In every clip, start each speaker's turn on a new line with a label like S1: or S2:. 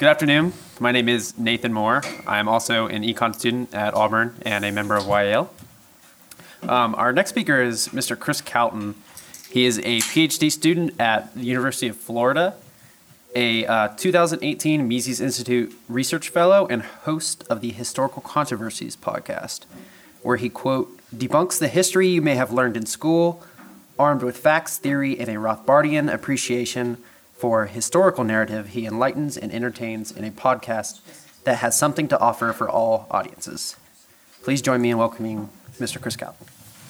S1: Good afternoon. My name is Nathan Moore. I'm also an econ student at Auburn and a member of YAL. Our next speaker is Mr. Chris Calton. He is a PhD student at the University of Florida, a 2018 Mises Institute Research Fellow, and host of the Historical Controversies podcast, where he, quote, debunks the history you may have learned in school, armed with facts, theory, and a Rothbardian appreciation for historical narrative. He enlightens and entertains in a podcast that has something to offer for all audiences. Please join me in welcoming Mr. Chris Calton.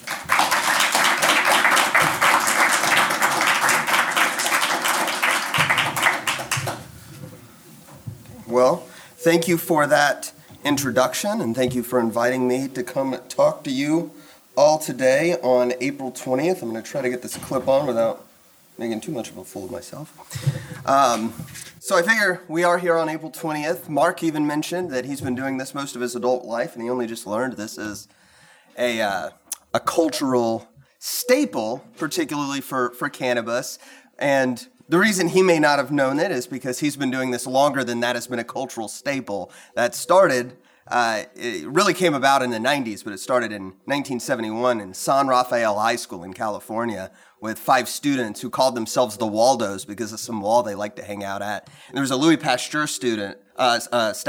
S2: Well, thank you for that introduction, and thank you for inviting me to come talk to you all today on April 20th. I'm going to try to get this clip on without making too much of a fool of myself. So I figure we are here on April 20th. Mark even mentioned that he's been doing this most of his adult life, and he only just learned this as a cultural staple, particularly for cannabis. And the reason he may not have known it is because he's been doing this longer than that has been a cultural staple. That started, it really came about in the 90s, but it started in 1971 in San Rafael High School in California with 5 students who called themselves the Waldos because of some wall they liked to hang out at. And there was a Louis Pasteur statue, at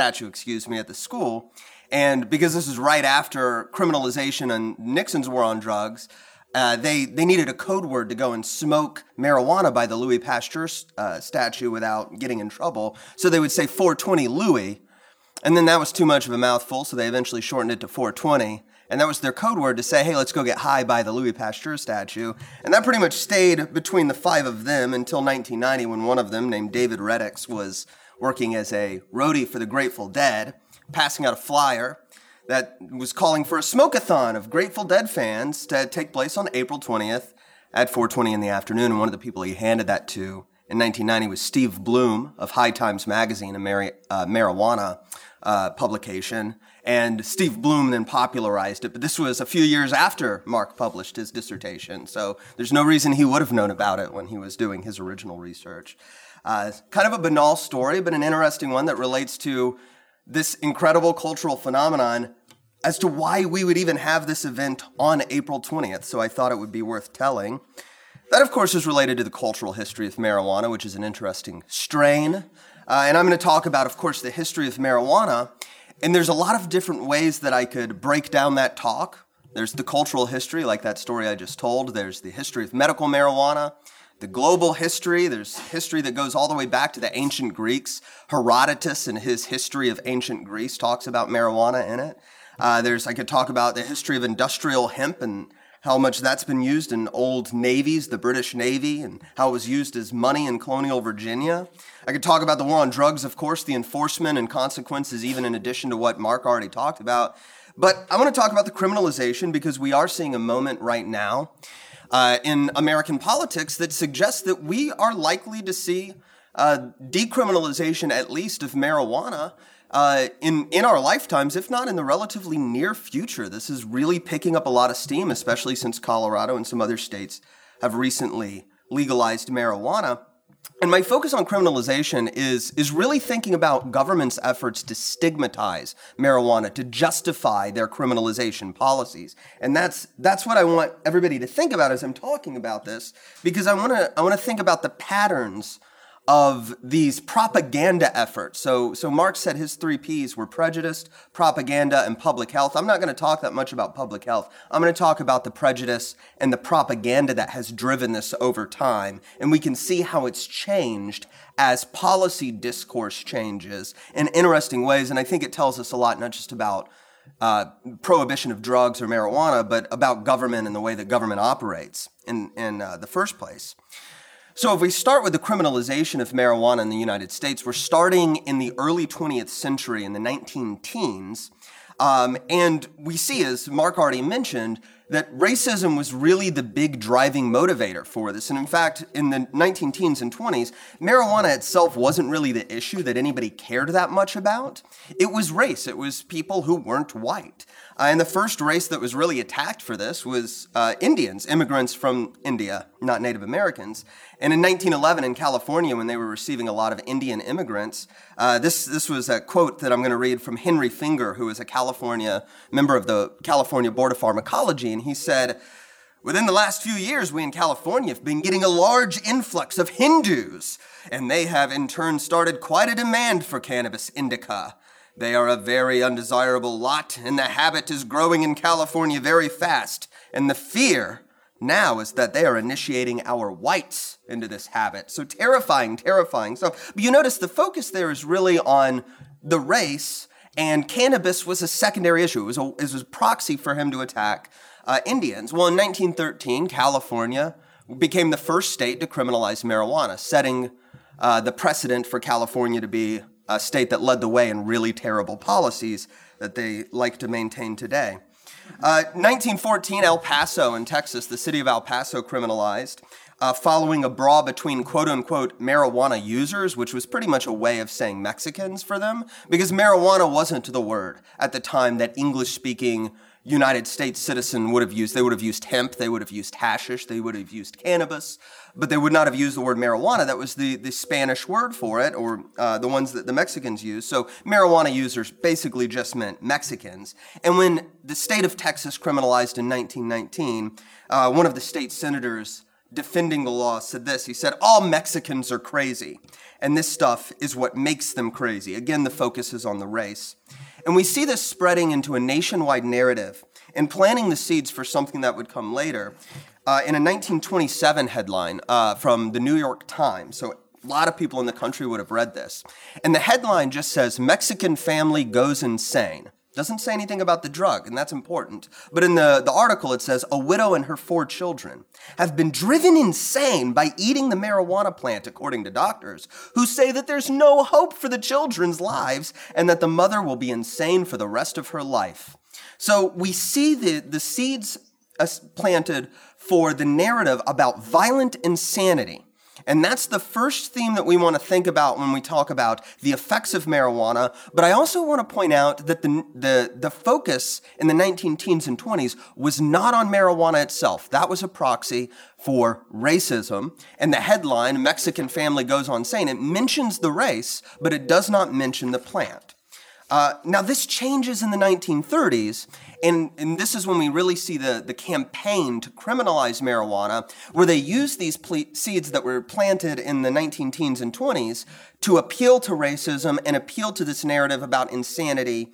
S2: the school. And because this was right after criminalization and Nixon's war on drugs, they needed a code word to go and smoke marijuana by the Louis Pasteur statue without getting in trouble. So they would say 420 Louis, and then that was too much of a mouthful, so they eventually shortened it to 420. And that was their code word to say, hey, let's go get high by the Louis Pasteur statue. And that pretty much stayed between the 5 of them until 1990 when one of them, named David Reddix, was working as a roadie for the Grateful Dead, passing out a flyer that was calling for a smoke-a-thon of Grateful Dead fans to take place on April 20th at 4:20 in the afternoon. And one of the people he handed that to in 1990 was Steve Bloom of High Times Magazine, a marijuana publication. And Steve Bloom then popularized it. But this was a few years after Mark published his dissertation. So there's no reason he would have known about it when he was doing his original research. Kind of a banal story, but an interesting one that relates to this incredible cultural phenomenon as to why we would even have this event on April 20th. So I thought it would be worth telling. That, of course, is related to the cultural history of marijuana, which is an interesting strain. And I'm going to talk about, of course, the history of marijuana. And there's a lot of different ways that I could break down that talk. There's the cultural history, like that story I just told. There's the history of medical marijuana. The global history, there's history that goes all the way back to the ancient Greeks. Herodotus in his History of Ancient Greece talks about marijuana in it. I could talk about the history of industrial hemp and how much that's been used in old navies, the British Navy, and how it was used as money in colonial Virginia. I could talk about the war on drugs, of course, the enforcement and consequences, even in addition to what Mark already talked about. But I want to talk about the criminalization because we are seeing a moment right now in American politics that suggests that we are likely to see decriminalization, at least of marijuana, in our lifetimes, if not in the relatively near future. This is really picking up a lot of steam, especially since Colorado and some other states have recently legalized marijuana. And my focus on criminalization is really thinking about government's efforts to stigmatize marijuana, to justify their criminalization policies. And that's what I want everybody to think about as I'm talking about this, because I want to think about the patterns of these propaganda efforts. So Mark said his 3 Ps were prejudice, propaganda, and public health. I'm not going to talk that much about public health. I'm going to talk about the prejudice and the propaganda that has driven this over time. And we can see how it's changed as policy discourse changes in interesting ways. And I think it tells us a lot, not just about prohibition of drugs or marijuana, but about government and the way that government operates in the first place. So if we start with the criminalization of marijuana in the United States, we're starting in the early 20th century, in the 19-teens, and we see, as Mark already mentioned, that racism was really the big driving motivator for this. And in fact, in the 19-teens and 20s, marijuana itself wasn't really the issue that anybody cared that much about. It was race. It was people who weren't white. And the first race that was really attacked for this was Indians, immigrants from India, not Native Americans. And in 1911 in California, when they were receiving a lot of Indian immigrants, this was a quote that I'm going to read from Henry Finger, who is a California member of the California Board of Pharmacology. And he said, "Within the last few years, we in California have been getting a large influx of Hindus, and they have in turn started quite a demand for cannabis indica. They are a very undesirable lot, and the habit is growing in California very fast. And the fear now is that they are initiating our whites into this habit." So terrifying stuff. But you notice the focus there is really on the race, and cannabis was a secondary issue. It was a proxy for him to attack Indians. Well, in 1913, California became the first state to criminalize marijuana, setting the precedent for California to be a state that led the way in really terrible policies that they like to maintain today. 1914, El Paso in Texas, the city of El Paso criminalized, following a brawl between quote-unquote marijuana users, which was pretty much a way of saying Mexicans for them, because marijuana wasn't the word at the time that English-speaking United States citizen would have used. They would have used hemp, they would have used hashish, they would have used cannabis, but they would not have used the word marijuana. That was the Spanish word for it, or the ones that the Mexicans used. So marijuana users basically just meant Mexicans. And when the state of Texas criminalized in 1919, one of the state senators defending the law said this. He said, "All Mexicans are crazy, and this stuff is what makes them crazy." Again, the focus is on the race. And we see this spreading into a nationwide narrative and planting the seeds for something that would come later. In a 1927 headline from the New York Times, so a lot of people in the country would have read this. And the headline just says, "Mexican family goes insane." Doesn't say anything about the drug, and that's important. But in the article, it says, "A widow and her 4 children have been driven insane by eating the marijuana plant," according to doctors, who say that there's no hope for the children's lives and that the mother will be insane for the rest of her life. So we see the seeds planted for the narrative about violent insanity. And that's the first theme that we want to think about when we talk about the effects of marijuana. But I also want to point out that the focus in the 19-teens and 20s was not on marijuana itself. That was a proxy for racism. And the headline, "Mexican family goes insane," it mentions the race, but it does not mention the plant. Now, this changes in the 1930s, and this is when we really see the campaign to criminalize marijuana, where they use these seeds that were planted in the 19-teens and 20s to appeal to racism and appeal to this narrative about insanity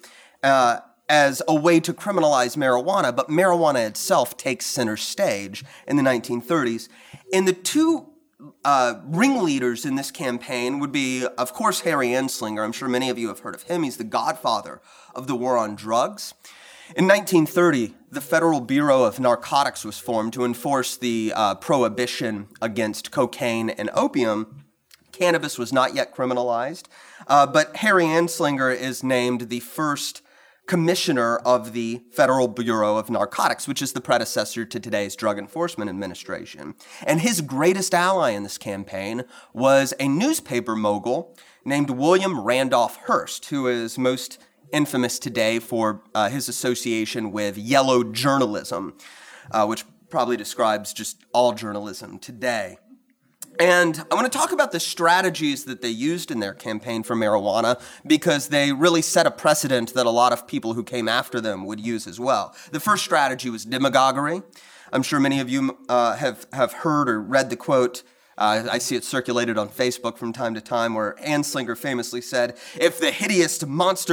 S2: as a way to criminalize marijuana, but marijuana itself takes center stage in the 1930s. And the two ringleaders in this campaign would be, of course, Harry Anslinger. I'm sure many of you have heard of him. He's the godfather of the war on drugs. In 1930, the Federal Bureau of Narcotics was formed to enforce the prohibition against cocaine and opium. Cannabis was not yet criminalized, but Harry Anslinger is named the first commissioner of the Federal Bureau of Narcotics, which is the predecessor to today's Drug Enforcement Administration. And his greatest ally in this campaign was a newspaper mogul named William Randolph Hearst, who is most infamous today for his association with yellow journalism, which probably describes just all journalism today. And I want to talk about the strategies that they used in their campaign for marijuana, because they really set a precedent that a lot of people who came after them would use as well. The first strategy was demagoguery. I'm sure many of you have heard or read the quote. I see it circulated on Facebook from time to time, where Anslinger famously said, if the hideous monster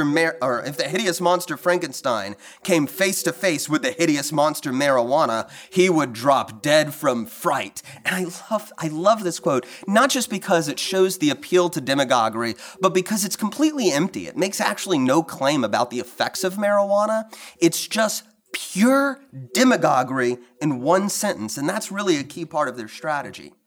S2: Frankenstein came face to face with the hideous monster marijuana, he would drop dead from fright. And I love this quote, not just because it shows the appeal to demagoguery, but because it's completely empty. It makes actually no claim about the effects of marijuana. It's just pure demagoguery in one sentence, and that's really a key part of their strategy.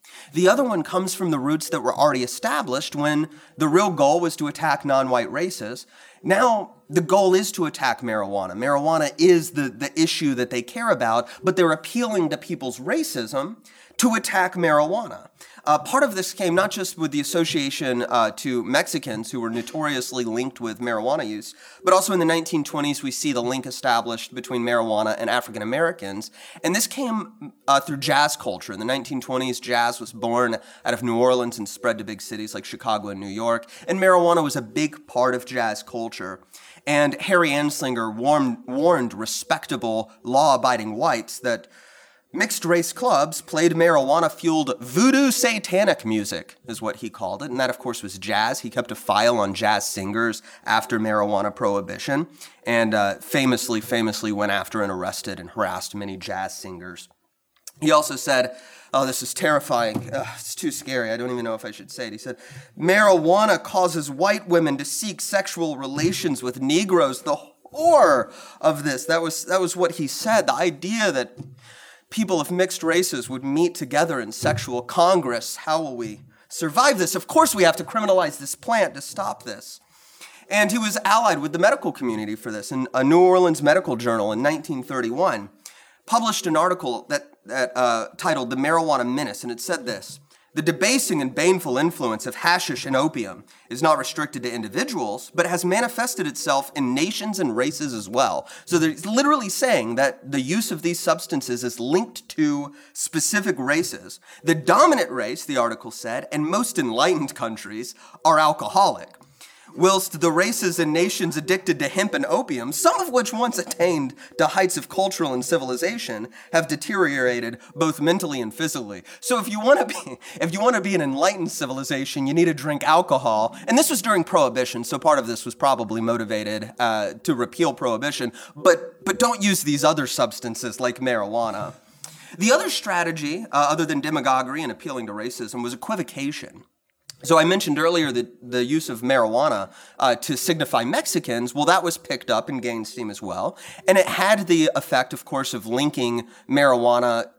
S2: The other one comes from the roots that were already established when the real goal was to attack non-white races. Now, the goal is to attack marijuana. Marijuana is the issue that they care about, but they're appealing to people's racism to attack marijuana. Part of this came not just with the association to Mexicans who were notoriously linked with marijuana use, but also in the 1920s we see the link established between marijuana and African Americans. And this came through jazz culture. In the 1920s, jazz was born out of New Orleans and spread to big cities like Chicago and New York. And marijuana was a big part of jazz culture. And Harry Anslinger warned respectable, law-abiding whites that mixed-race clubs played marijuana-fueled voodoo satanic music, is what he called it. And that, of course, was jazz. He kept a file on jazz singers after marijuana prohibition and famously went after and arrested and harassed many jazz singers. He also said, oh, this is terrifying. It's too scary. I don't even know if I should say it. He said, marijuana causes white women to seek sexual relations with Negroes. The horror of this. That was what he said. The idea that people of mixed races would meet together in sexual congress. How will we survive this? Of course, we have to criminalize this plant to stop this. And he was allied with the medical community for this. And a New Orleans medical journal in 1931 published an article that titled The Marijuana Menace, and it said this: the debasing and baneful influence of hashish and opium is not restricted to individuals, but has manifested itself in nations and races as well. So they're literally saying that the use of these substances is linked to specific races. The dominant race, the article said, and most enlightened countries are alcoholic, whilst the races and nations addicted to hemp and opium, some of which once attained to heights of cultural and civilization, have deteriorated both mentally and physically. So if you want to be an enlightened civilization, you need to drink alcohol. And this was during Prohibition, so part of this was probably motivated to repeal Prohibition. But don't use these other substances like marijuana. The other strategy, other than demagoguery and appealing to racism, was equivocation. So I mentioned earlier that the use of marijuana to signify Mexicans, well, that was picked up and gained steam as well. And it had the effect, of course, of linking marijuana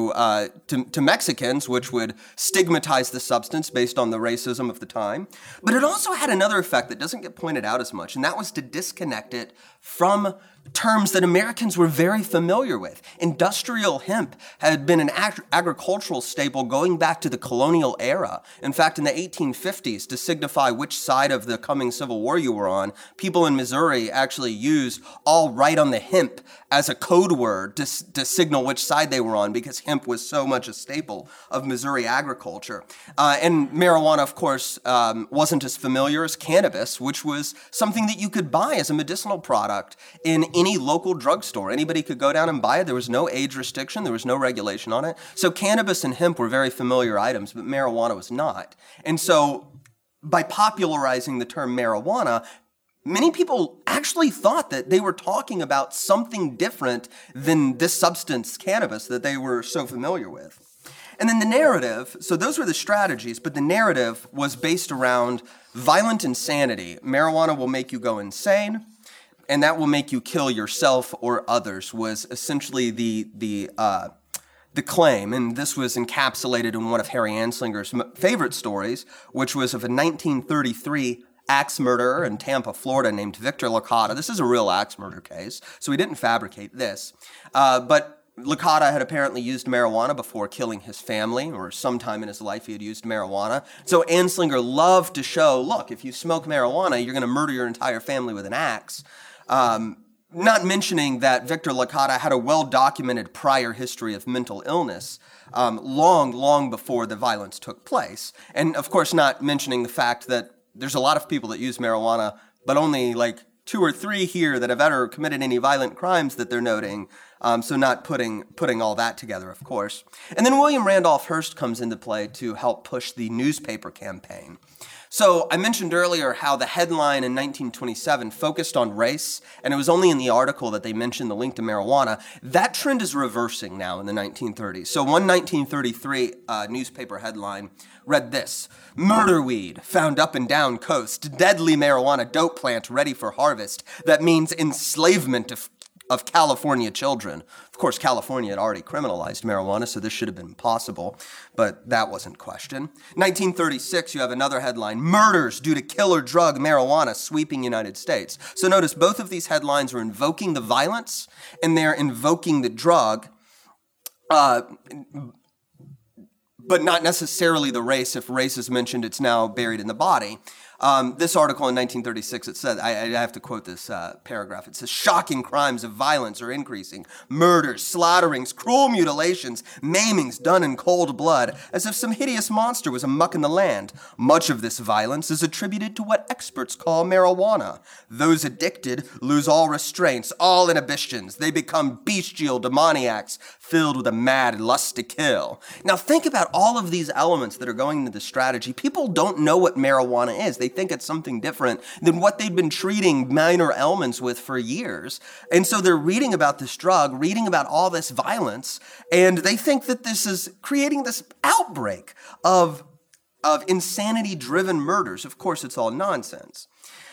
S2: to Mexicans, which would stigmatize the substance based on the racism of the time. But it also had another effect that doesn't get pointed out as much, and that was to disconnect it from terms that Americans were very familiar with. Industrial hemp had been an agricultural staple going back to the colonial era. In fact, in the 1850s, to signify which side of the coming Civil War you were on, people in Missouri actually used "all right on the hemp" as a code word to signal which side they were on, because hemp was so much a staple of Missouri agriculture. And marijuana, of course, wasn't as familiar as cannabis, which was something that you could buy as a medicinal product in any local drugstore. Anybody could go down and buy it. There was no age restriction. There was no regulation on it. So cannabis and hemp were very familiar items, but marijuana was not. And so by popularizing the term marijuana, many people actually thought that they were talking about something different than this substance, cannabis, that they were so familiar with. And then the narrative, so those were the strategies, but the narrative was based around violent insanity. Marijuana will make you go insane, and that will make you kill yourself or others, was essentially the claim. And this was encapsulated in one of Harry Anslinger's favorite stories, which was of a 1933 axe murderer in Tampa, Florida, named Victor Licata. This is a real axe murder case, so he didn't fabricate this. But Licata had apparently used marijuana before killing his family, or sometime in his life he had used marijuana. So Anslinger loved to show, look, if you smoke marijuana, you're going to murder your entire family with an axe. Not mentioning that Victor Licata had a well-documented prior history of mental illness long before the violence took place. And, of course, not mentioning the fact that there's a lot of people that use marijuana, but only like 2 or 3 here that have ever committed any violent crimes that they're noting. So not putting all that together, of course. And then William Randolph Hearst comes into play to help push the newspaper campaign. So I mentioned earlier how the headline in 1927 focused on race, and it was only in the article that they mentioned the link to marijuana. That trend is reversing now in the 1930s. So one 1933 newspaper headline read this: "Murder weed found up and down coast, deadly marijuana dope plant ready for harvest. That means enslavement of of California children. Of course, California had already criminalized marijuana, so this should have been possible, but that wasn't questioned. 1936, you have another headline, murders due to killer drug marijuana sweeping United States. So notice both of these headlines are invoking the violence, and they're invoking the drug, but not necessarily the race. If race is mentioned, it's now buried in the body. This article in 1936, it said, I have to quote this paragraph. It says, shocking crimes of violence are increasing. Murders, slaughterings, cruel mutilations, maimings done in cold blood, as if some hideous monster was amuck in the land. Much of this violence is attributed to what experts call marijuana. Those addicted lose all restraints, all inhibitions. They become bestial demoniacs, filled with a mad lust to kill. Now think about all of these elements that are going into the strategy. People don't know what marijuana is. They think it's something different than what they've been treating minor ailments with for years. And so they're reading about this drug, reading about all this violence, and they think that this is creating this outbreak of insanity-driven murders. Of course, it's all nonsense.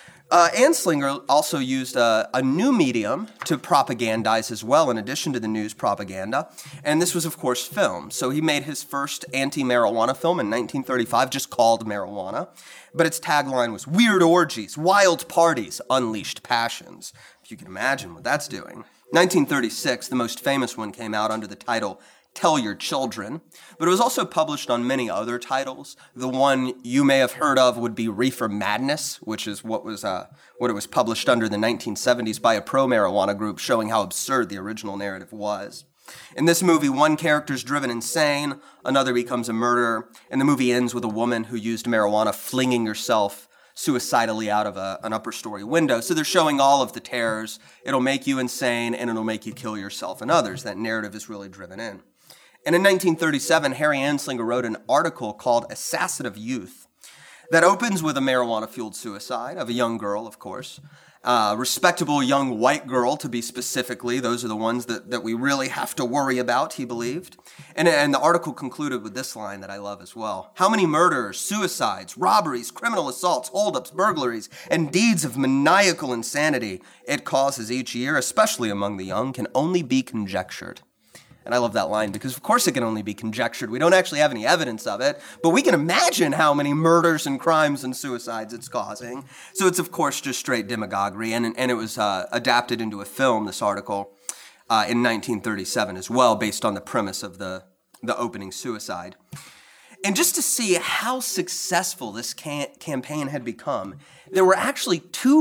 S2: Anslinger also used a new medium to propagandize as well, in addition to the news propaganda, and this was, of course, film. So he made his first anti-marijuana film in 1935, just called Marijuana, but its tagline was, weird orgies, wild parties, unleashed passions. If you can imagine what that's doing. 1936, the most famous one, came out under the title Tell Your Children, but it was also published on many other titles. The one you may have heard of would be Reefer Madness, which is what it was published under in the 1970s by a pro-marijuana group, showing how absurd the original narrative was. In this movie, one character is driven insane, another becomes a murderer, and the movie ends with a woman who used marijuana flinging herself suicidally out of an upper story window. So they're showing all of the terrors. It'll make you insane, and it'll make you kill yourself and others. That narrative is really driven in. And in 1937, Harry Anslinger wrote an article called Assassin of Youth that opens with a marijuana-fueled suicide of a young girl, of course. Respectable young white girl, to be specifically. Those are the ones that we really have to worry about, he believed. And the article concluded with this line that I love as well. How many murders, suicides, robberies, criminal assaults, holdups, burglaries, and deeds of maniacal insanity it causes each year, especially among the young, can only be conjectured. And I love that line because, of course, it can only be conjectured. We don't actually have any evidence of it, but we can imagine how many murders and crimes and suicides it's causing. So it's, of course, just straight demagoguery, and it was adapted into a film, this article, in 1937 as well, based on the premise of the opening suicide. And just to see how successful this campaign had become, there were actually two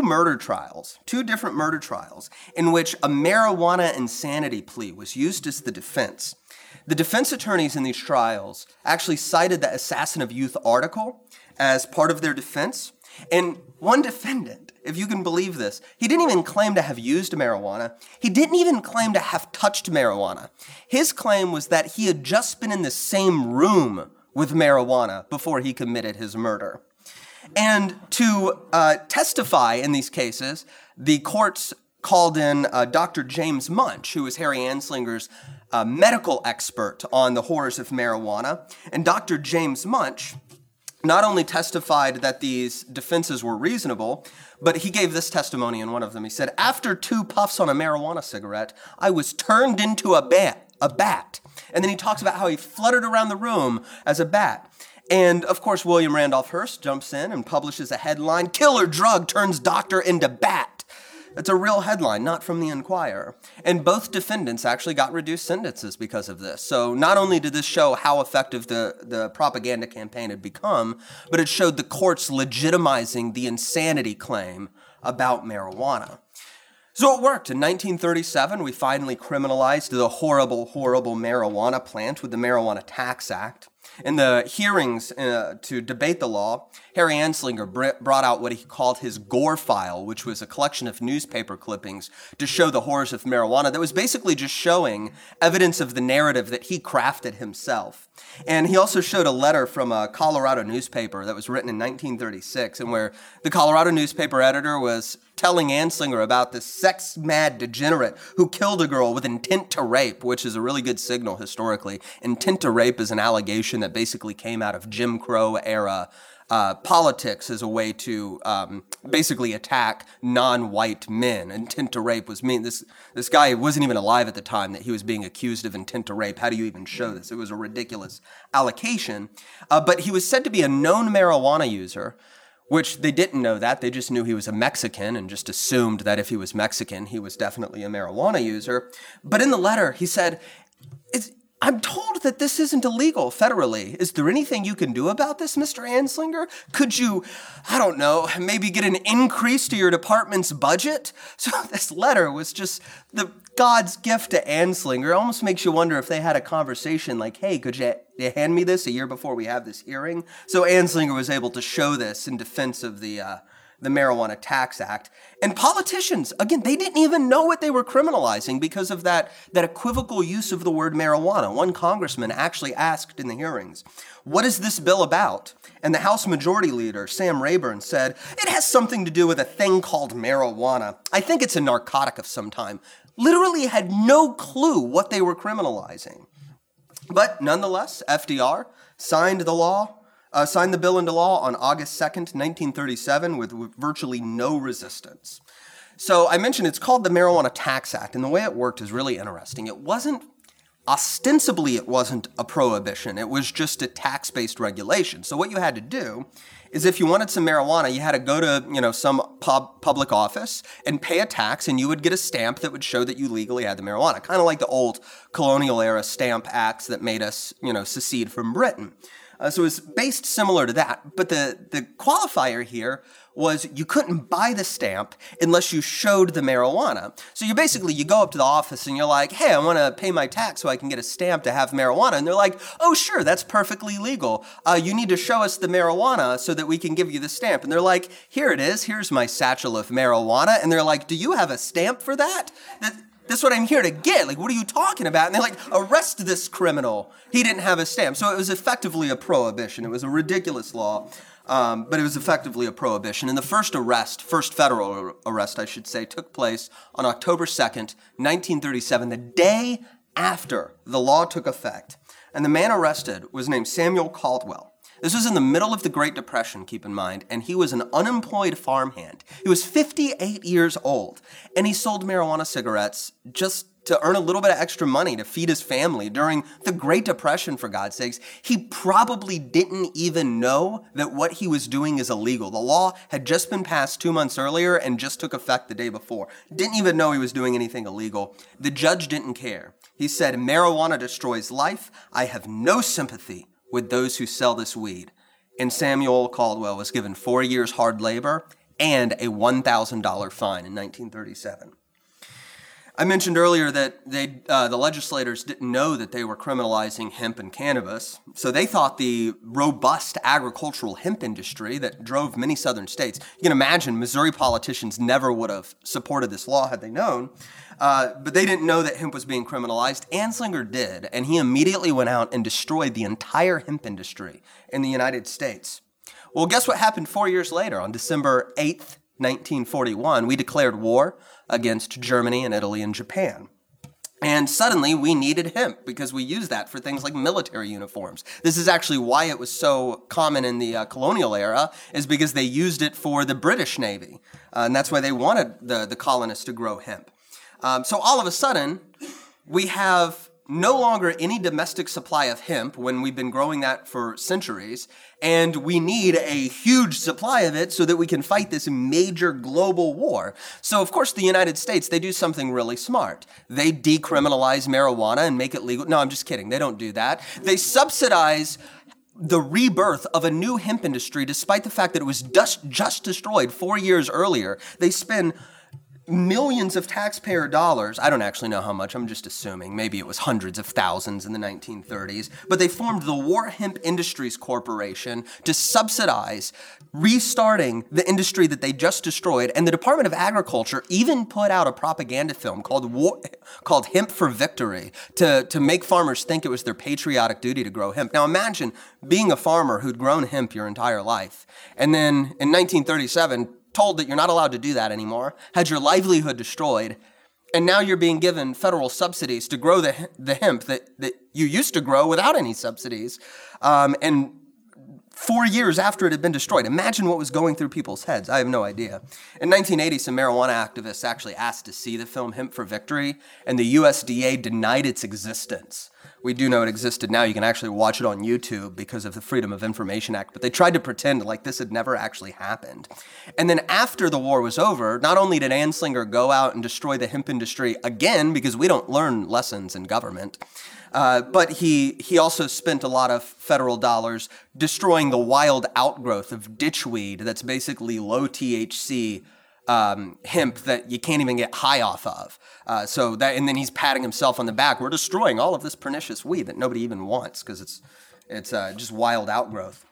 S2: different murder trials, in which a marijuana insanity plea was used as the defense. The defense attorneys in these trials actually cited the Assassin of Youth article as part of their defense. And one defendant, if you can believe this, he didn't even claim to have used marijuana. He didn't even claim to have touched marijuana. His claim was that he had just been in the same room with marijuana before he committed his murder. And to testify in these cases, the courts called in Dr. James Munch, who was Harry Anslinger's medical expert on the horrors of marijuana. And Dr. James Munch not only testified that these defenses were reasonable, but he gave this testimony in one of them. He said, after 2 puffs on a marijuana cigarette, I was turned into a bat. And then he talks about how he fluttered around the room as a bat. And, of course, William Randolph Hearst jumps in and publishes a headline, Killer Drug Turns Doctor into Bat. That's a real headline, not from the Enquirer. And both defendants actually got reduced sentences because of this. So not only did this show how effective the propaganda campaign had become, but it showed the courts legitimizing the insanity claim about marijuana. So it worked. In 1937, we finally criminalized the horrible, horrible marijuana plant with the Marijuana Tax Act. In the hearings to debate the law, Harry Anslinger brought out what he called his Gore file, which was a collection of newspaper clippings to show the horrors of marijuana that was basically just showing evidence of the narrative that he crafted himself. And he also showed a letter from a Colorado newspaper that was written in 1936, and where the Colorado newspaper editor was telling Anslinger about this sex-mad degenerate who killed a girl with intent to rape, which is a really good signal historically. Intent to rape is an allegation that basically came out of Jim Crow era politics as a way to basically attack non-white men. Intent to rape was mean. This guy wasn't even alive at the time that he was being accused of intent to rape. How do you even show this? It was a ridiculous allocation. But he was said to be a known marijuana user, which they didn't know that. They just knew he was a Mexican and just assumed that if he was Mexican, he was definitely a marijuana user. But in the letter, he said, I'm told that this isn't illegal federally. Is there anything you can do about this, Mr. Anslinger? Could you, I don't know, maybe get an increase to your department's budget? So this letter was just God's gift to Anslinger. It almost makes you wonder if they had a conversation like, hey, could you hand me this a year before we have this hearing? So Anslinger was able to show this in defense of the Marijuana Tax Act. And politicians, again, they didn't even know what they were criminalizing because of that equivocal use of the word marijuana. One congressman actually asked in the hearings, what is this bill about? And the House Majority Leader, Sam Rayburn, said, it has something to do with a thing called marijuana. I think it's a narcotic of some time. Literally had no clue what they were criminalizing. But nonetheless, FDR signed the bill into law on August 2nd, 1937, with virtually no resistance. So I mentioned it's called the Marijuana Tax Act, and the way it worked is really interesting. Ostensibly, it wasn't a prohibition. It was just a tax-based regulation. So what you had to do is if you wanted some marijuana, you had to go to, some public office and pay a tax, and you would get a stamp that would show that you legally had the marijuana, kind of like the old colonial-era stamp acts that made us, secede from Britain. So it was based similar to that, but the qualifier here was you couldn't buy the stamp unless you showed the marijuana. So you go up to the office and you're like, hey, I want to pay my tax so I can get a stamp to have marijuana. And they're like, oh, sure, that's perfectly legal. You need to show us the marijuana so that we can give you the stamp. And they're like, here it is. Here's my satchel of marijuana. And they're like, do you have a stamp for that? That's what I'm here to get. Like, what are you talking about? And they're like, arrest this criminal. He didn't have a stamp. So it was effectively a prohibition. It was a ridiculous law, but it was effectively a prohibition. And the first federal arrest, I should say, took place on October 2nd, 1937, the day after the law took effect. And the man arrested was named Samuel Caldwell. This was in the middle of the Great Depression, keep in mind, and he was an unemployed farmhand. He was 58 years old, and he sold marijuana cigarettes just to earn a little bit of extra money to feed his family during the Great Depression, for God's sakes. He probably didn't even know that what he was doing is illegal. The law had just been passed 2 months earlier and just took effect the day before. Didn't even know he was doing anything illegal. The judge didn't care. He said, marijuana destroys life. I have no sympathy with those who sell this weed. And Samuel Caldwell was given 4 years hard labor and a $1,000 fine in 1937. I mentioned earlier that the legislators didn't know that they were criminalizing hemp and cannabis, so they thought the robust agricultural hemp industry that drove many southern states. You can imagine Missouri politicians never would have supported this law had they known, but they didn't know that hemp was being criminalized. Anslinger did, and he immediately went out and destroyed the entire hemp industry in the United States. Well, guess what happened 4 years later? On December 8th, 1941, we declared war against Germany and Italy and Japan. And suddenly we needed hemp because we used that for things like military uniforms. This is actually why it was so common in the colonial era, is because they used it for the British Navy. And that's why they wanted the colonists to grow hemp. So all of a sudden, we have no longer any domestic supply of hemp when we've been growing that for centuries, and we need a huge supply of it so that we can fight this major global war. So, of course, the United States, they do something really smart. They decriminalize marijuana and make it legal. No, I'm just kidding. They don't do that. They subsidize the rebirth of a new hemp industry, despite the fact that it was just destroyed 4 years earlier. They spend millions of taxpayer dollars. I don't actually know how much. I'm just assuming. Maybe it was hundreds of thousands in the 1930s. But they formed the War Hemp Industries Corporation to subsidize restarting the industry that they just destroyed. And the Department of Agriculture even put out a propaganda film called Hemp for Victory to make farmers think it was their patriotic duty to grow hemp. Now imagine being a farmer who'd grown hemp your entire life. And then in 1937, told that you're not allowed to do that anymore, had your livelihood destroyed, and now you're being given federal subsidies to grow the hemp that you used to grow without any subsidies. And 4 years after it had been destroyed. Imagine what was going through people's heads. I have no idea. In 1980, some marijuana activists actually asked to see the film Hemp for Victory, and the USDA denied its existence. We do know it existed now. You can actually watch it on YouTube because of the Freedom of Information Act, but they tried to pretend like this had never actually happened. And then after the war was over, not only did Anslinger go out and destroy the hemp industry again, because we don't learn lessons in government, but he also spent a lot of federal dollars destroying the wild outgrowth of ditchweed that's basically low THC hemp that you can't even get high off of. And then he's patting himself on the back. We're destroying all of this pernicious weed that nobody even wants because it's just wild outgrowth.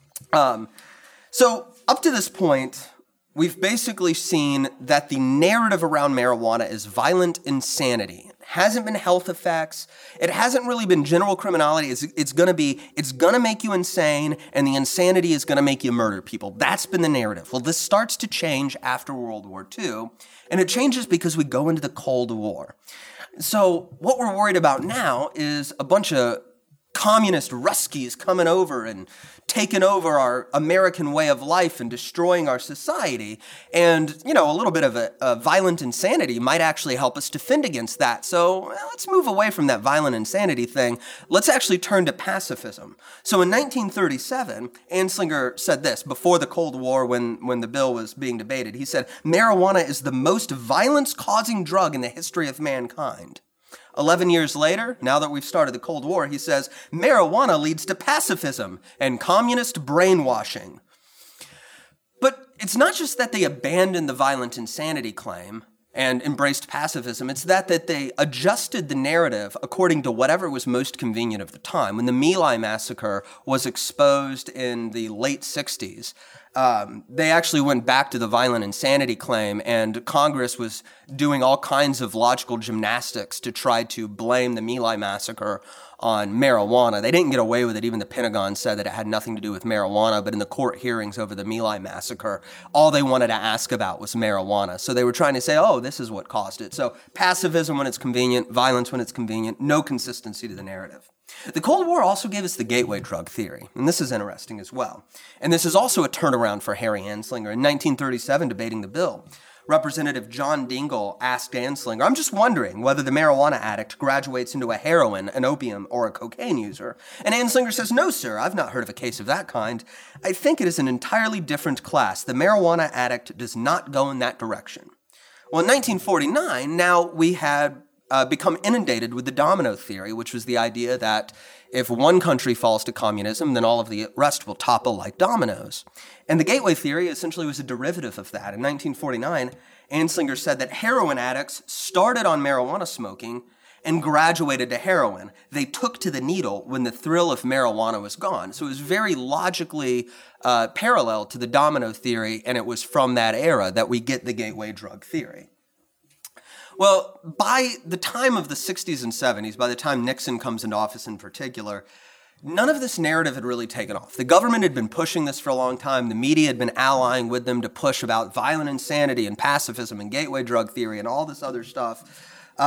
S2: So up to this point, we've basically seen that the narrative around marijuana is violent insanity. It hasn't been health effects. It hasn't really been general criminality. It's gonna make you insane, and the insanity is gonna make you murder people. That's been the narrative. Well, this starts to change after World War II, and it changes because we go into the Cold War. So what we're worried about now is a bunch of communist Ruskies coming over and taking over our American way of life and destroying our society. And, a little bit of a violent insanity might actually help us defend against that. So let's move away from that violent insanity thing. Let's actually turn to pacifism. So in 1937, Anslinger said this before the Cold War when the bill was being debated. He said, "Marijuana is the most violence-causing drug in the history of mankind." 11 years later, now that we've started the Cold War, he says, marijuana leads to pacifism and communist brainwashing. But it's not just that they abandoned the violent insanity claim and embraced pacifism. It's that they adjusted the narrative according to whatever was most convenient of the time. When the My Lai massacre was exposed in the late 60s, they actually went back to the violent insanity claim, and Congress was doing all kinds of logical gymnastics to try to blame the My Lai massacre on marijuana. They didn't get away with it. Even the Pentagon said that it had nothing to do with marijuana, but in the court hearings over the My Lai massacre, all they wanted to ask about was marijuana. So they were trying to say, oh, this is what caused it. So pacifism when it's convenient, violence when it's convenient, no consistency to the narrative. The Cold War also gave us the gateway drug theory, and this is interesting as well. And this is also a turnaround for Harry Anslinger. In 1937, debating the bill, Representative John Dingell asked Anslinger, "I'm just wondering whether the marijuana addict graduates into a heroin, an opium, or a cocaine user." And Anslinger says, "No, sir, I've not heard of a case of that kind. I think it is an entirely different class. The marijuana addict does not go in that direction." Well, in 1949, now we had become inundated with the domino theory, which was the idea that if one country falls to communism, then all of the rest will topple like dominoes. And the gateway theory essentially was a derivative of that. In 1949, Anslinger said that heroin addicts started on marijuana smoking and graduated to heroin. They took to the needle when the thrill of marijuana was gone. So it was very logically parallel to the domino theory, and it was from that era that we get the gateway drug theory. Well, by the time of the 60s and 70s, by the time Nixon comes into office in particular, none of this narrative had really taken off. The government had been pushing this for a long time. The media had been allying with them to push about violent insanity and pacifism and gateway drug theory and all this other stuff.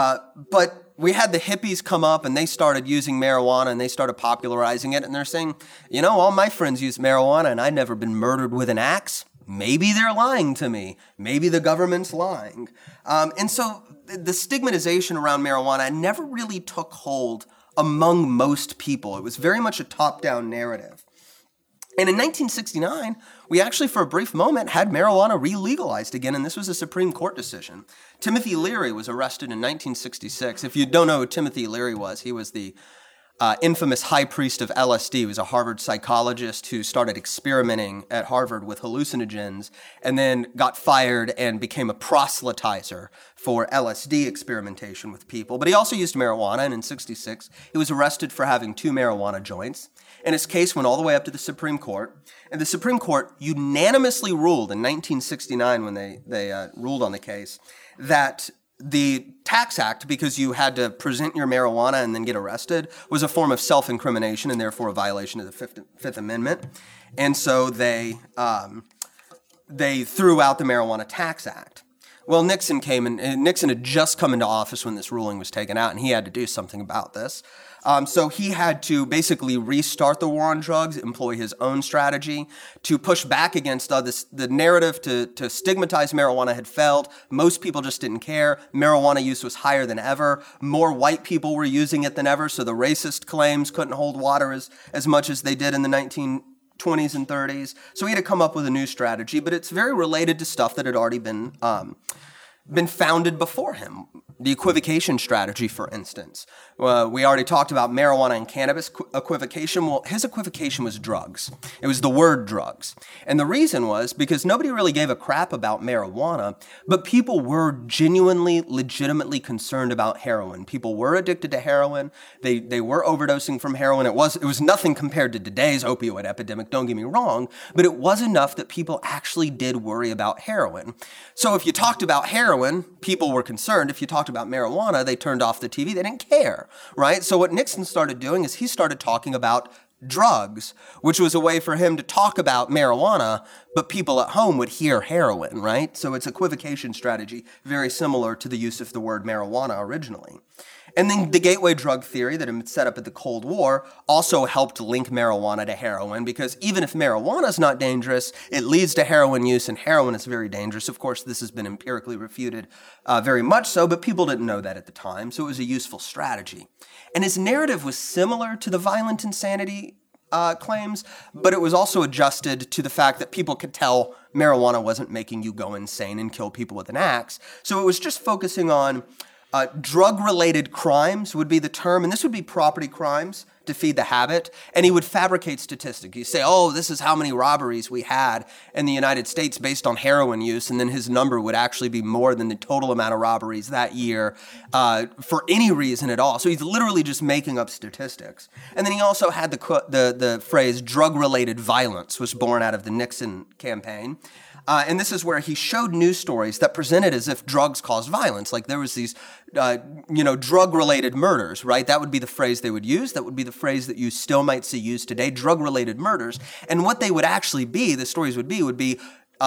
S2: But we had the hippies come up and they started using marijuana and they started popularizing it. And they're saying, all my friends use marijuana and I've never been murdered with an axe. Maybe they're lying to me. Maybe the government's lying. And so the stigmatization around marijuana never really took hold among most people. It was very much a top-down narrative. And in 1969, we actually, for a brief moment, had marijuana re-legalized again, and this was a Supreme Court decision. Timothy Leary was arrested in 1966. If you don't know who Timothy Leary was, he was the infamous high priest of LSD. He was a Harvard psychologist who started experimenting at Harvard with hallucinogens and then got fired and became a proselytizer for LSD experimentation with people. But he also used marijuana, and in 1966, he was arrested for having 2 marijuana joints. And his case went all the way up to the Supreme Court. And the Supreme Court unanimously ruled in 1969 when they ruled on the case that the Tax Act, because you had to present your marijuana and then get arrested, was a form of self-incrimination and therefore a violation of the Fifth Amendment. And so they threw out the Marijuana Tax Act. Well, Nixon came and Nixon had just come into office when this ruling was taken out, and he had to do something about this. So he had to basically restart the war on drugs, employ his own strategy to push back against the narrative to stigmatize marijuana had failed. Most people just didn't care. Marijuana use was higher than ever. More white people were using it than ever, so the racist claims couldn't hold water as much as they did in the 1920s and 30s. So he had to come up with a new strategy, but it's very related to stuff that had already been founded before him. The equivocation strategy, for instance. We already talked about marijuana and cannabis equivocation. Well, his equivocation was drugs. It was the word drugs. And the reason was because nobody really gave a crap about marijuana, but people were genuinely, legitimately concerned about heroin. People were addicted to heroin. They were overdosing from heroin. It was nothing compared to today's opioid epidemic, don't get me wrong, but it was enough that people actually did worry about heroin. So if you talked about heroin, people were concerned. If you talked about marijuana, they turned off the TV. They didn't care, right? So what Nixon started doing is he started talking about drugs, which was a way for him to talk about marijuana, but people at home would hear heroin, right? So it's equivocation strategy, very similar to the use of the word marijuana originally. And then the gateway drug theory that had been set up at the Cold War also helped link marijuana to heroin, because even if marijuana is not dangerous, it leads to heroin use, and heroin is very dangerous. Of course, this has been empirically refuted very much so, but people didn't know that at the time, so it was a useful strategy. And his narrative was similar to the violent insanity claims, but it was also adjusted to the fact that people could tell marijuana wasn't making you go insane and kill people with an axe. So it was just focusing on drug-related crimes would be the term, and this would be property crimes to feed the habit, and he would fabricate statistics. He'd say, oh, this is how many robberies we had in the United States based on heroin use, and then his number would actually be more than the total amount of robberies that year for any reason at all. So he's literally just making up statistics. And then he also had the phrase drug-related violence was born out of the Nixon campaign. And this is where he showed news stories that presented as if drugs caused violence. Like there was these, drug-related murders, right? That would be the phrase they would use. That would be the phrase that you still might see used today, drug-related murders. And what they would actually be, the stories would be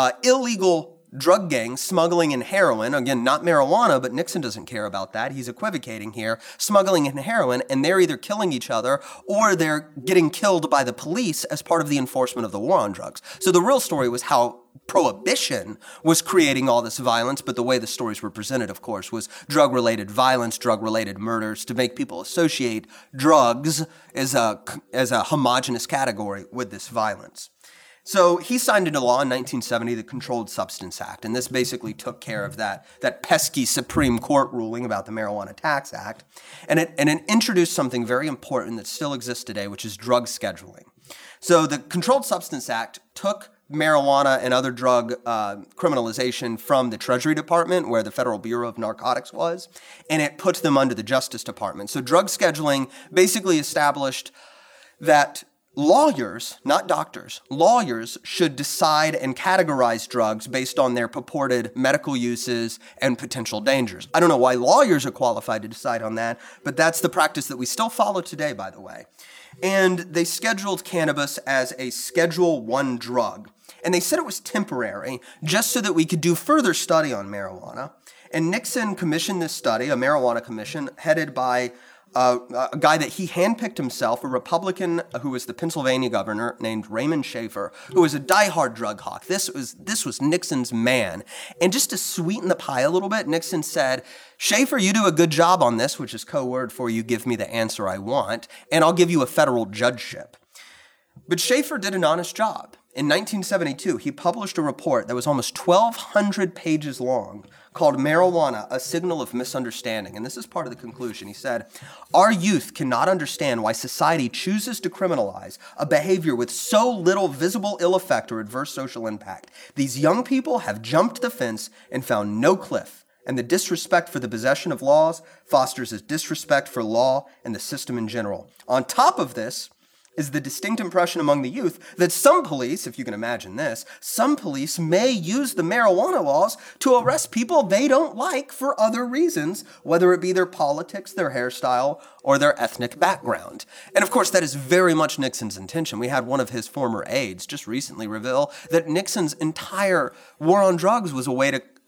S2: illegal drug gangs smuggling in heroin. Again, not marijuana, but Nixon doesn't care about that. He's equivocating here, smuggling in heroin, and they're either killing each other or they're getting killed by the police as part of the enforcement of the war on drugs. So the real story was how prohibition was creating all this violence, but the way the stories were presented, of course, was drug-related violence, drug-related murders, to make people associate drugs as a homogenous category with this violence. So he signed into law in 1970 the Controlled Substance Act, and this basically took care of that pesky Supreme Court ruling about the Marijuana Tax Act, and it introduced something very important that still exists today, which is drug scheduling. So the Controlled Substance Act took marijuana and other drug criminalization from the Treasury Department, where the Federal Bureau of Narcotics was, and it put them under the Justice Department. So drug scheduling basically established that lawyers, not doctors, lawyers should decide and categorize drugs based on their purported medical uses and potential dangers. I don't know why lawyers are qualified to decide on that, but that's the practice that we still follow today, by the way. And they scheduled cannabis as a Schedule I drug. And they said it was temporary, just so that we could do further study on marijuana. And Nixon commissioned this study, a marijuana commission, headed by a guy that he handpicked himself, a Republican who was the Pennsylvania governor named Raymond Schaefer, who was a diehard drug hawk. This was Nixon's man. And just to sweeten the pie a little bit, Nixon said, Schaefer, you do a good job on this, which is code word for you give me the answer I want, and I'll give you a federal judgeship. But Schaefer did an honest job. In 1972, he published a report that was almost 1,200 pages long called Marijuana, A Signal of Misunderstanding. And this is part of the conclusion. He said, our youth cannot understand why society chooses to criminalize a behavior with so little visible ill effect or adverse social impact. These young people have jumped the fence and found no cliff. And the disrespect for the possession of laws fosters a disrespect for law and the system in general. On top of this is the distinct impression among the youth that some police, if you can imagine this, some police may use the marijuana laws to arrest people they don't like for other reasons, whether it be their politics, their hairstyle, or their ethnic background. And of course, that is very much Nixon's intention. We had one of his former aides just recently reveal that Nixon's entire war on drugs was a way to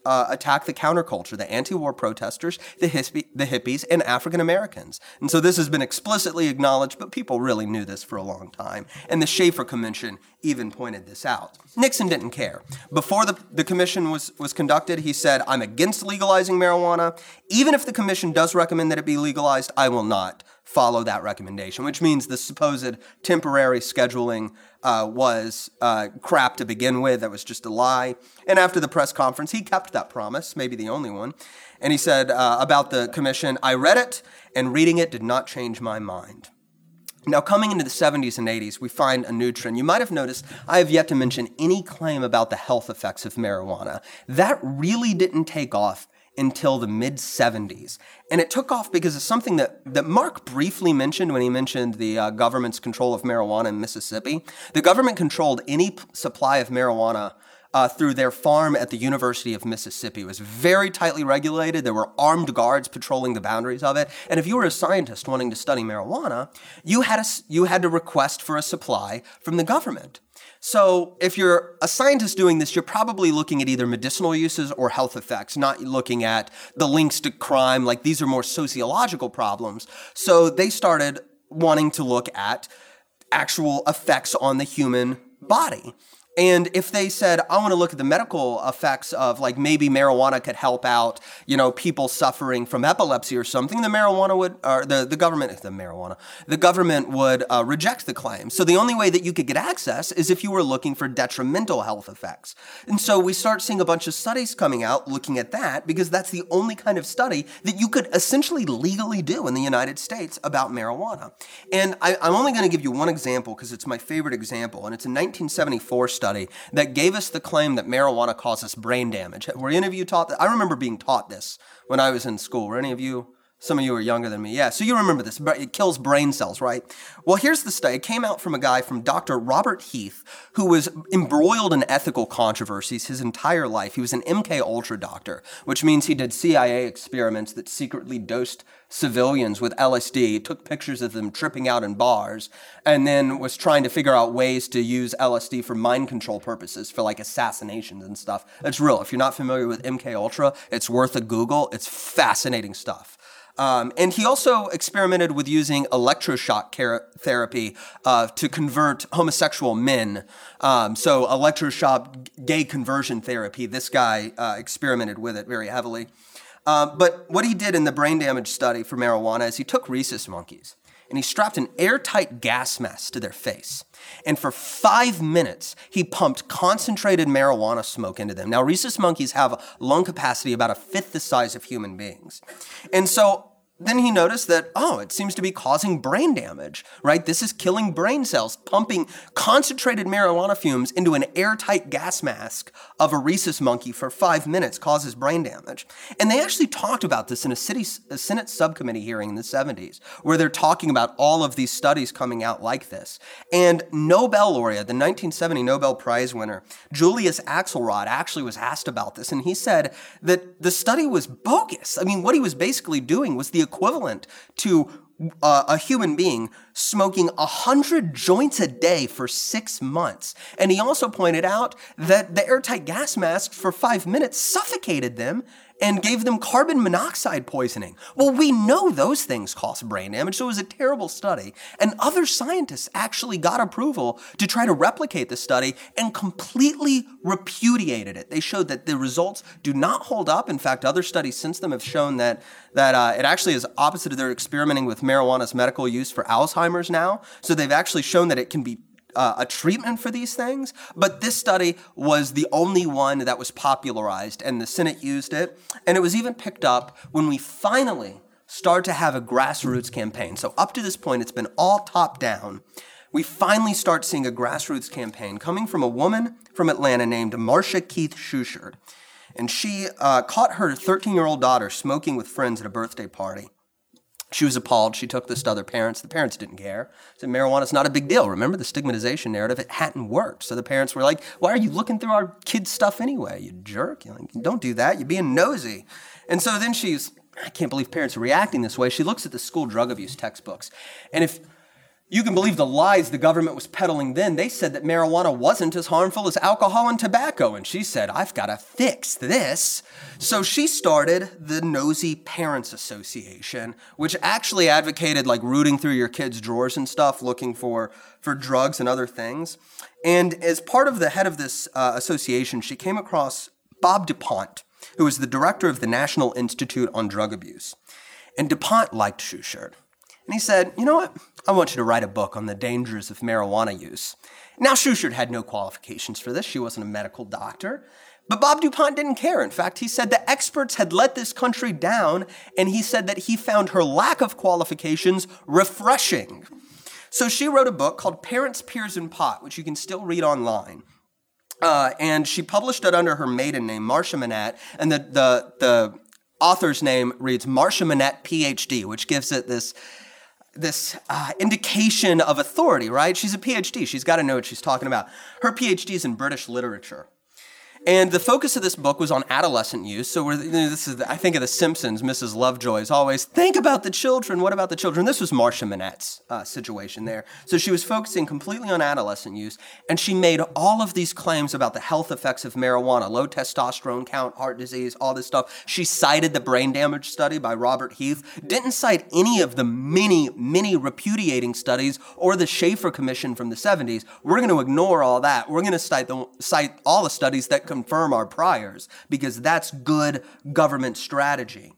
S2: attack the counterculture, the anti-war protesters, the hippies, and African Americans. And so this has been explicitly acknowledged, but people really knew this for a long time. And the Schaefer Commission even pointed this out. Nixon didn't care. Before the commission was conducted, he said, I'm against legalizing marijuana. Even if the commission does recommend that it be legalized, I will not follow that recommendation, which means the supposed temporary scheduling was crap to begin with. That was just a lie. And after the press conference, he kept that promise, maybe the only one. And he said about the commission, I read it, and reading it did not change my mind. Now, coming into the 70s and 80s, we find a new trend. You might have noticed I have yet to mention any claim about the health effects of marijuana. That really didn't take off until the mid-70s. And it took off because of something that Mark briefly mentioned when he mentioned the government's control of marijuana in Mississippi. The government controlled any supply of marijuana through their farm at the University of Mississippi. It was very tightly regulated. There were armed guards patrolling the boundaries of it. And if you were a scientist wanting to study marijuana, you had to request for a supply from the government. So if you're a scientist doing this, you're probably looking at either medicinal uses or health effects, not looking at the links to crime. Like, these are more sociological problems. So they started wanting to look at actual effects on the human body. And if they said, I want to look at the medical effects of, like, maybe marijuana could help out, people suffering from epilepsy or something, the government would reject the claim. So the only way that you could get access is if you were looking for detrimental health effects. And so we start seeing a bunch of studies coming out looking at that, because that's the only kind of study that you could essentially legally do in the United States about marijuana. And I'm only going to give you one example because it's my favorite example, and it's a 1974 study that gave us the claim that marijuana causes brain damage. Were any of you taught that? I remember being taught this when I was in school. Were any of you? Some of you are younger than me. Yeah, so you remember this. It kills brain cells, right? Well, here's the study. It came out from a guy from Dr. Robert Heath, who was embroiled in ethical controversies his entire life. He was an MK Ultra doctor, which means he did CIA experiments that secretly dosed civilians with LSD, took pictures of them tripping out in bars, and then was trying to figure out ways to use LSD for mind control purposes, for like assassinations and stuff. It's real. If you're not familiar with MK Ultra, it's worth a Google. It's fascinating stuff. And he also experimented with using electroshock therapy to convert homosexual men. So electroshock gay conversion therapy, this guy experimented with it very heavily. But what he did in the brain damage study for marijuana is he took rhesus monkeys and he strapped an airtight gas mask to their face. And for 5 minutes, he pumped concentrated marijuana smoke into them. Now, rhesus monkeys have a lung capacity about a fifth the size of human beings. And so then he noticed that, it seems to be causing brain damage, right? This is killing brain cells. Pumping concentrated marijuana fumes into an airtight gas mask of a rhesus monkey for 5 minutes causes brain damage. And they actually talked about this in a Senate subcommittee hearing in the 70s, where they're talking about all of these studies coming out like this. And Nobel laureate, the 1970 Nobel Prize winner, Julius Axelrod, actually was asked about this, and he said that the study was bogus. I mean, what he was basically doing was the equivalent to a human being smoking 100 joints a day for 6 months. And he also pointed out that the airtight gas mask for 5 minutes suffocated them and gave them carbon monoxide poisoning. Well, we know those things cause brain damage, so it was a terrible study. And other scientists actually got approval to try to replicate the study and completely repudiated it. They showed that the results do not hold up. In fact, other studies since then have shown that it actually is opposite of their experimenting with marijuana's medical use for Alzheimer's now. So they've actually shown that it can be a treatment for these things, but this study was the only one that was popularized, and the Senate used it, and it was even picked up when we finally start to have a grassroots campaign. So up to this point, it's been all top-down. We finally start seeing a grassroots campaign coming from a woman from Atlanta named Marcia Keith Schuchard, and she caught her 13-year-old daughter smoking with friends at a birthday party. She was appalled. She took this to other parents. The parents didn't care. Said marijuana's not a big deal. Remember the stigmatization narrative? It hadn't worked. So the parents were like, why are you looking through our kids' stuff anyway, you jerk? You're like, don't do that. You're being nosy. And so then I can't believe parents are reacting this way. She looks at the school drug abuse textbooks. And if
S3: You can believe the lies the government was peddling then. They said that marijuana wasn't as harmful as alcohol and tobacco. And she said, I've got to fix this. So she started the Nosy Parents Association, which actually advocated like rooting through your kids' drawers and stuff, looking for drugs and other things. And as part of the head of this association, she came across Bob DuPont, who was the director of the National Institute on Drug Abuse. And DuPont liked Schuchard. And he said, you know what? I want you to write a book on the dangers of marijuana use. Now, Schuchard had no qualifications for this. She wasn't a medical doctor. But Bob DuPont didn't care. In fact, he said the experts had let this country down, and he said that he found her lack of qualifications refreshing. So she wrote a book called Parents, Peers, and Pot, which you can still read online. And she published it under her maiden name, Marcia Manette, and the author's name reads Marcia Manette, PhD, which gives it this indication of authority, right? She's a PhD. She's got to know what she's talking about. Her PhD is in British literature. And the focus of this book was on adolescent use. So I think of The Simpsons, Mrs. Lovejoy is always, think about the children, what about the children? This was Marcia Manette's situation there. So she was focusing completely on adolescent use, and she made all of these claims about the health effects of marijuana, low testosterone count, heart disease, all this stuff. She cited the brain damage study by Robert Heath, didn't cite any of the many repudiating studies or the Schaefer Commission from the 70s. We're going to ignore all that. We're going to cite all the studies that confirm our priors, because that's good government strategy.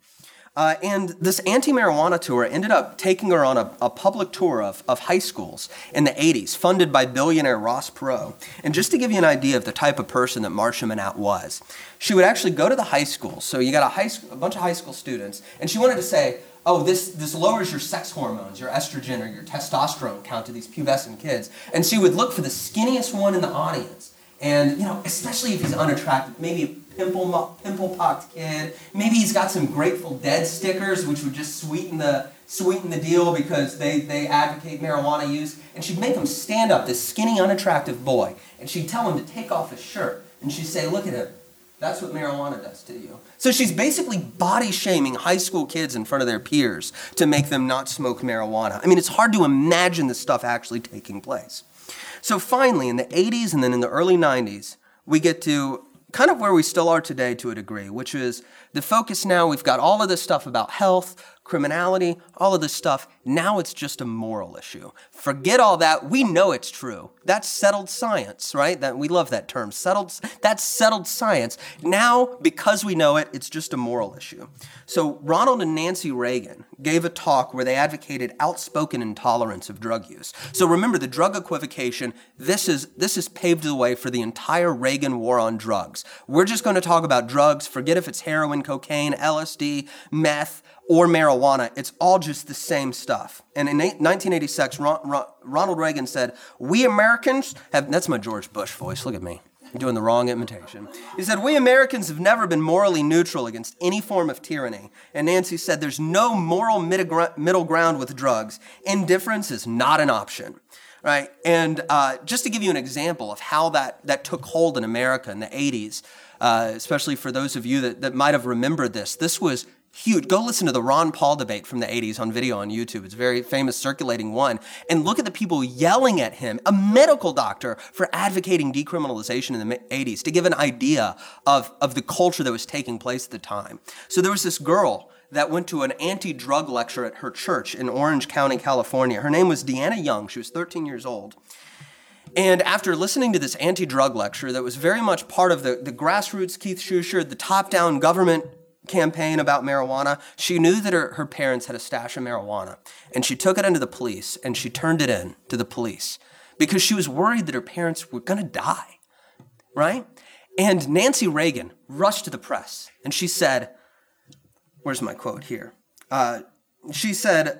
S3: And this anti-marijuana tour ended up taking her on a public tour of high schools in the 80s, funded by billionaire Ross Perot. And just to give you an idea of the type of person that Marcia Manette was, she would actually go to the high schools. So you got a bunch of high school students, and she wanted to say, oh, this lowers your sex hormones, your estrogen or your testosterone count to these pubescent kids. And she would look for the skinniest one in the audience. And, especially if he's unattractive, maybe a pimple-pocked kid, maybe he's got some Grateful Dead stickers, which would just sweeten the deal because they advocate marijuana use. And she'd make him stand up, this skinny, unattractive boy, and she'd tell him to take off his shirt. And she'd say, look at him. That's what marijuana does to you. So she's basically body-shaming high school kids in front of their peers to make them not smoke marijuana. I mean, it's hard to imagine this stuff actually taking place. So finally, in the 80s and then in the early 90s, we get to kind of where we still are today to a degree, which is the focus now. We've got all of this stuff about health, criminality, all of this stuff. Now it's just a moral issue. Forget all that. We know it's true. That's settled science, right? We love that term. That's settled science. Now, because we know it, it's just a moral issue. So Ronald and Nancy Reagan gave a talk where they advocated outspoken intolerance of drug use. So remember, the drug equivocation, this has paved the way for the entire Reagan war on drugs. We're just going to talk about drugs. Forget if it's heroin, cocaine, LSD, meth, or marijuana. It's all just the same stuff. And in 1986, Ronald Reagan said, we Americans have, that's my George Bush voice, look at me. I'm doing the wrong imitation. He said, we Americans have never been morally neutral against any form of tyranny. And Nancy said, there's no moral middle ground with drugs. Indifference is not an option. Right? And just to give you an example of how that took hold in America in the 80s, especially for those of you that might have remembered this was huge. Go listen to the Ron Paul debate from the 80s on video on YouTube. It's a very famous circulating one. And look at the people yelling at him, a medical doctor, for advocating decriminalization in the 80s, to give an idea of the culture that was taking place at the time. So there was this girl that went to an anti-drug lecture at her church in Orange County, California. Her name was Deanna Young. She was 13 years old. And after listening to this anti-drug lecture that was very much part of the grassroots Keith Schuchard, the top-down government campaign about marijuana, she knew that her parents had a stash of marijuana. And she took it into the police, and she turned it in to the police because she was worried that her parents were going to die, right? And Nancy Reagan rushed to the press, and she said, where's my quote here? She said,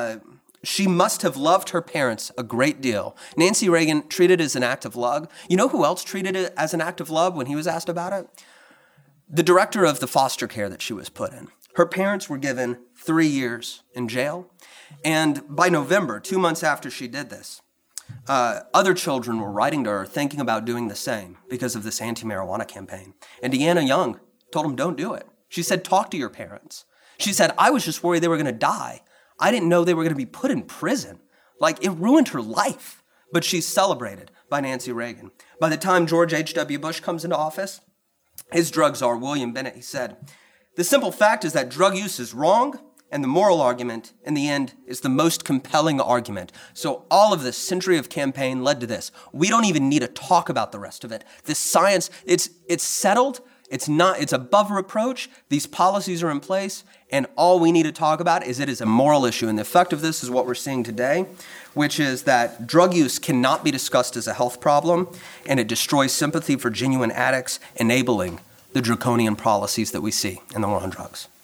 S3: she must have loved her parents a great deal. Nancy Reagan treated it as an act of love. You know who else treated it as an act of love when he was asked about it? The director of the foster care that she was put in. Her parents were given 3 years in jail. And by November, 2 months after she did this, other children were writing to her thinking about doing the same because of this anti-marijuana campaign. And Deanna Young told them, don't do it. She said, talk to your parents. She said, I was just worried they were going to die. I didn't know they were going to be put in prison. Like, it ruined her life. But she's celebrated by Nancy Reagan. By the time George H.W. Bush comes into office, his drug czar, William Bennett, he said, "The simple fact is that drug use is wrong, and the moral argument, in the end, is the most compelling argument." So all of this century of campaign led to this. We don't even need to talk about the rest of it. This science, it's settled. It's above reproach. These policies are in place, and all we need to talk about is it is a moral issue. And the effect of this is what we're seeing today, which is that drug use cannot be discussed as a health problem, and it destroys sympathy for genuine addicts, enabling the draconian policies that we see in the war on drugs.